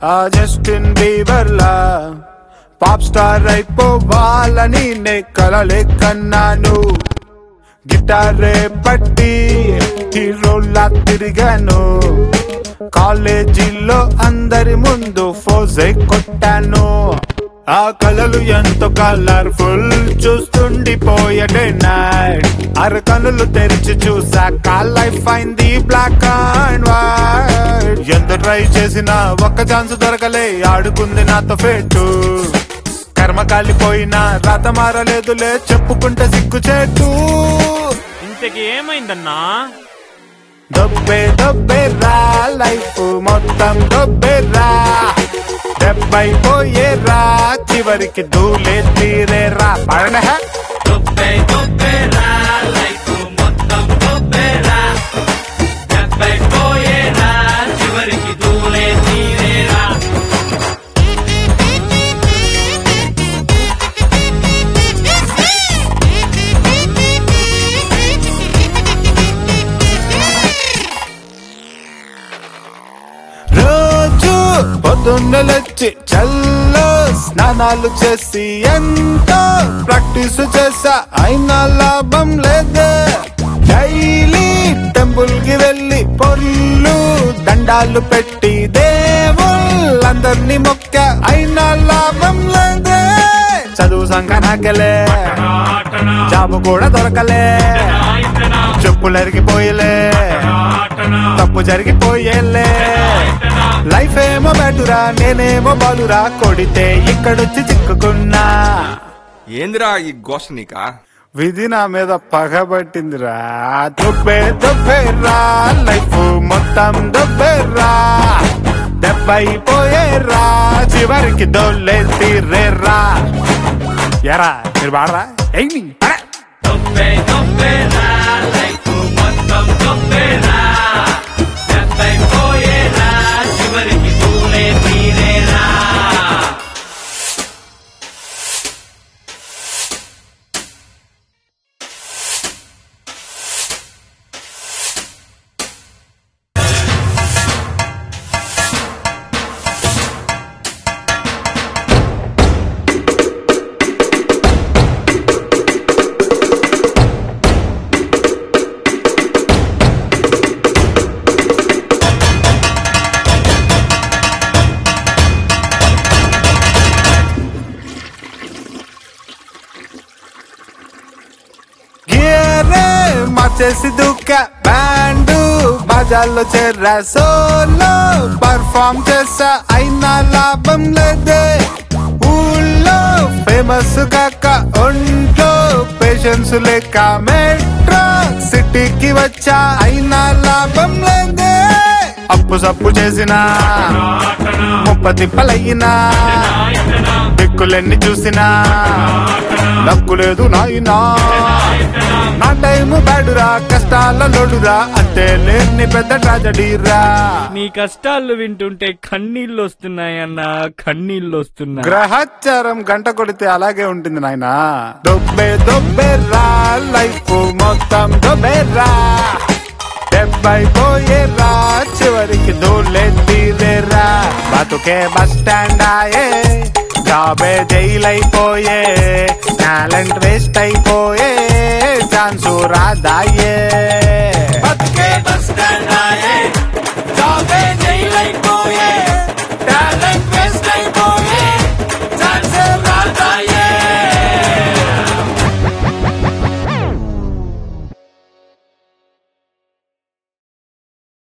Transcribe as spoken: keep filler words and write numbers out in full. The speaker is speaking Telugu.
ఆ జస్టిన్ బీబర్ లా పాప్ స్టార్ అయిపోవాలని నే కలలే కన్నాను. గిటారే పట్టి హీరోలా తిరిగాను. కాలేజీలో అందరి ముందు ఫోజే కొట్టాను. ఆ కలలు ఎంతో కలర్ఫుల్ చూస్తుండిపోయే నైట్. అర కనులు తెరిచి చూసాక లైఫ్ అయింది బ్లాక్ అండ్ వైట్. ఎంత ట్రై చేసినా ఒక్క ఛాన్స్ దొరకలే, ఆడుకుంది నాతో ఫేటు. కర్మ కాలిపోయినా రాత మారలేదులే, చెప్పుకుంటే సిగ్గు చేటు. ఇంతకి ఏమైందన్నా? దొబ్బే దొబ్బేరా లైఫ్ మొత్తం దొబ్బేరా. దెబ్బైపోయేరా చివరికి దూలే తీరేరా. పడన దొబ్బే దొబ్బేరా లైఫ్ మొత్తం దొబ్బేరా. దెబ్బైపోయేరా చివరికి దూలే తీరేరా. పొద్దున్న లేచి చల్లో స్నానాలు చేసి ఎంతో ప్రాక్టీస్ చేసా, అయినా లాభం లేదే. డైలీ టెంపుల్ కి వెళ్ళి పొర్లు దండాలు పెట్టి దేవుళ్ళందరినీ మొక్క, అయినా లాభం లేదే. చదువు సంఖ నాకెలే, జాబు కూడా దొరకలే. చెప్పులరిగిపోయలే, తప్పు జరిగిపోయేలే. లైఫ్ ఏమో బెటురా, నేనేమో బాలురా. కొడితే ఇక్కడొచ్చి చిక్కుకున్నా. ఏందిరా ఈ గోష నీకా? విధి నా మీద పగబట్టిందిరా. దొబ్బే దొబ్బేరా లైఫ్ మొత్తం దొబ్బేరా. దెబ్బైపోయేరా చివరికి దొల్లే తీరేరా. ఎరా మీరు బాడరా ఎయ్యి. దొబ్బే దొబ్బేరా లైఫ్ మొత్తం దొబ్బేరా. దెబ్బైపోయేరా చివరికి దూలే తీరేరా. మార్చేసి దుఃఖ బ్యాండు బాజాల్లో చేరా. సోలో పర్ఫామ్ చేసా, అయినా లాభం లేదే. ఊళ్ళో ఫేమస్ కాక ఒంట్లో పేషెన్స్ లేక మెట్రో సిటీకి వచ్చా, అయినా లాభం లేదే. అప్పు సప్పు చేసినా ముప్ప తిప్పలయ్యినా, దిక్కులెన్ని చూసినా లక్కు లేదు నాయనా. నా టైము బ్యాడురా, కష్టాల లోడురా, అంతే లేని పెద్ద ట్రాజడీరా. నీ కష్టాలు వింటుంటే కన్నీళ్ళు వస్తున్నాయన్నా, కన్నీళ్ళు వస్తున్నాయి. గ్రహచారం గంట కొడితే అలాగే ఉంటుంది నాయనా. దొబ్బే దొబ్బేరా లైఫ్ మొత్తం దొబ్బేరా. దెబ్బైపోయేరా చివరికి దూలే తీరేరా. బతుకే బస్ స్టాండ్ ఆయే, జాబే జైలైపోయే. టాలెంట్ వేస్ట్ అయిపోయే, ఛాన్సు రాదాయే.